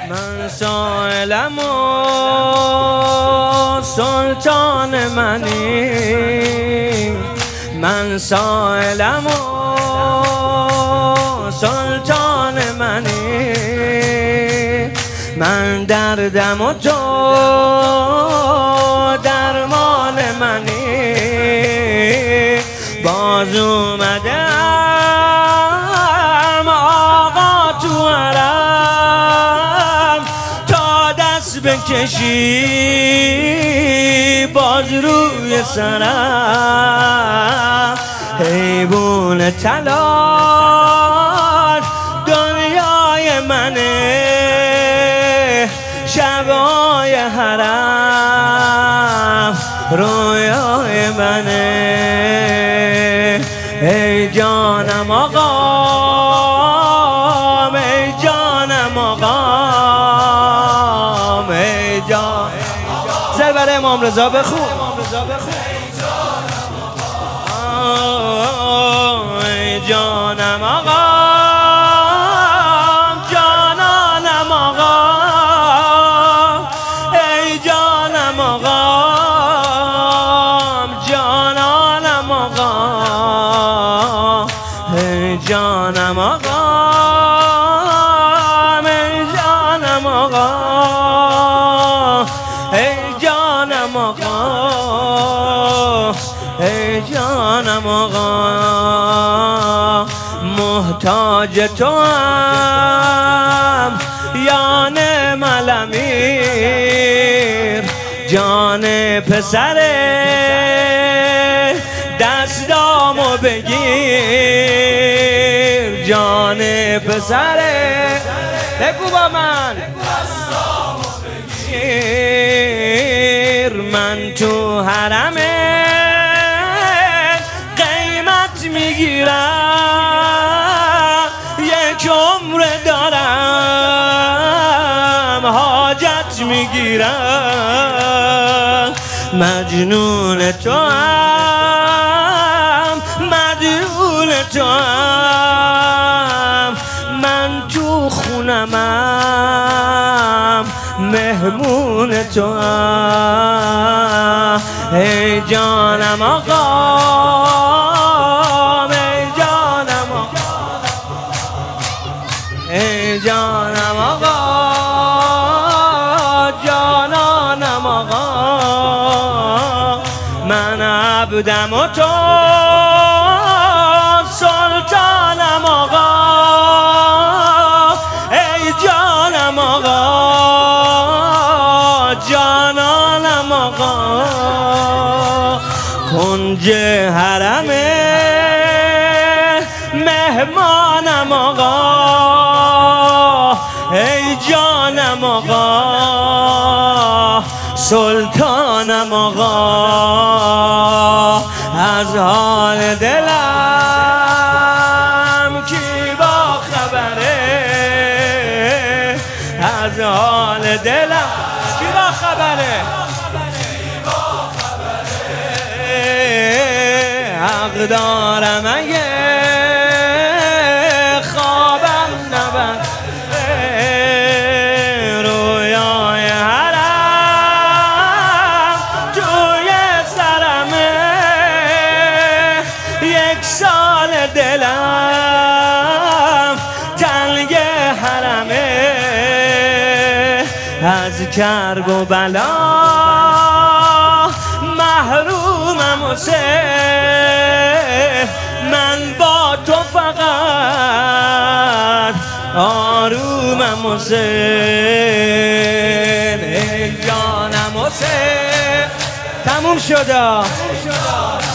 من سائلم و سلطان منی، من سائلم و سلطان منی، من دردم و تو درمان منی. باز اومدم آقا تو حرم تا دست بکشی باز روی سرم. حیوان تلاش دنیای منه، شبای حرم رویای منه. ای جانم آقام، ای جانم آقام، ای جان زر برای امام رضا بخون. ای جانم آقام، جانانم آقام، ای جانم آقام، جانانم آقام، ای جانم آقام، ای جانم آقام، ای جانم آقام، ای جانم آقام. محتاج تو هم یا نعم الامیر، جان پسره دستامو بگیر، جان پسره بگو با من دستامو بگیر. من تو حرم قیمت میگیرم، یک عمر دارم حاجت میگیرم. مجنون تو هم مدیون تو هم، من تو خونمم مهمون تو هم. ای جانم آقام، ای جانم آقام، ای جانم آقا، جانانم آقا. من عبدم و تو سلطانم آقا، ای جانم آقا، جانانم آقا. کنج حرم مهمانم آقا، ای جانم آقا، سلطانم آقا. از حال دلم کی با خبره، از حال دلم کی با خبره، حق دارم اگه خوابم نبره. رویای حرم توی سرمه، یک سال دلم تنگ حرمه. از کرب و بلا محرومم حسین، من با تو فقط آرومم حسین. ای جانم حسین. تموم شد.